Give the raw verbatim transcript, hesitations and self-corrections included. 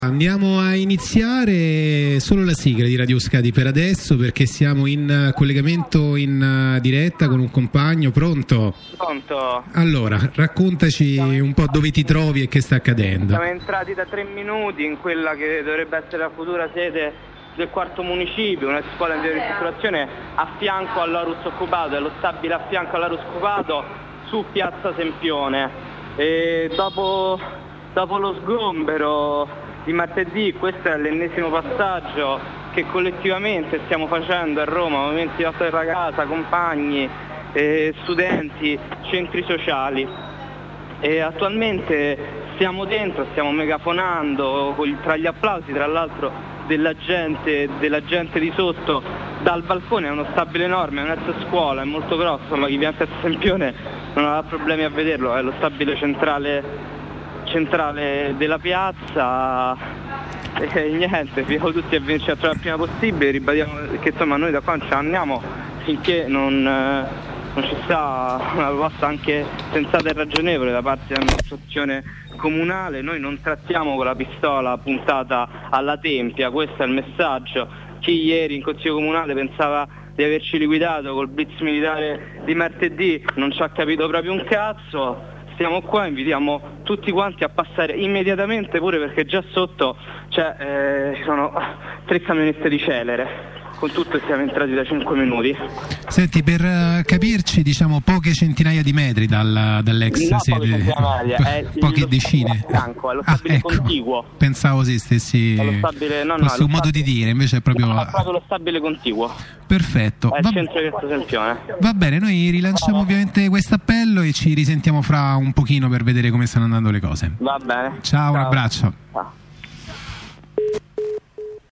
Andiamo a iniziare solo la sigla di Radio Euskadi per adesso, perché siamo in collegamento in diretta con un compagno. Pronto? Pronto. Allora, raccontaci un po' dove ti trovi e che sta accadendo. Siamo entrati da tre minuti in quella che dovrebbe essere la futura sede del quarto municipio, una scuola in via di ristrutturazione a fianco all'Orus occupato, è lo stabile a fianco all'Orus occupato su piazza Sempione. E dopo, dopo lo sgombero di martedì, questo è l'ennesimo passaggio che collettivamente stiamo facendo a Roma, movimenti di lotta della casa, compagni, eh, studenti, centri sociali. E attualmente stiamo dentro, stiamo megafonando tra gli applausi, tra l'altro della gente, della gente di sotto dal balcone. È uno stabile enorme, è un'ex scuola, è molto grosso, ma chi viene a Sempione non avrà problemi a vederlo, è lo stabile centrale centrale della piazza. E niente, siamo tutti a venirci a trovare il prima possibile. Ribadiamo che insomma noi da qua non ce ne andiamo finché non, non ci sta una proposta anche sensata e ragionevole da parte dell'amministrazione comunale. Noi non trattiamo con la pistola puntata alla tempia, questo è il messaggio. Chi ieri in Consiglio Comunale pensava di averci liquidato col blitz militare di martedì non ci ha capito proprio un cazzo. Siamo qua, invitiamo tutti quanti a passare immediatamente, pure perché già sotto c'è, eh, ci sono tre camionette di Celere. Con tutto siamo entrati da cinque minuti. Senti, per uh, capirci, diciamo poche centinaia di metri dal, dall'ex no, sede, poche, è poche decine. Fianco, è lo stabile ah, ecco. contiguo. Pensavo sì, stessi è lo stabile, no, no, fosse è un modo stabile, di dire, invece è proprio, no, è proprio lo stabile contiguo. Perfetto. È il Va... centro di questo Sempione. Va bene, noi rilanciamo no. ovviamente questo appello e ci risentiamo fra un pochino per vedere come stanno andando le cose. Va bene. Ciao, Ciao. Un abbraccio. Ciao.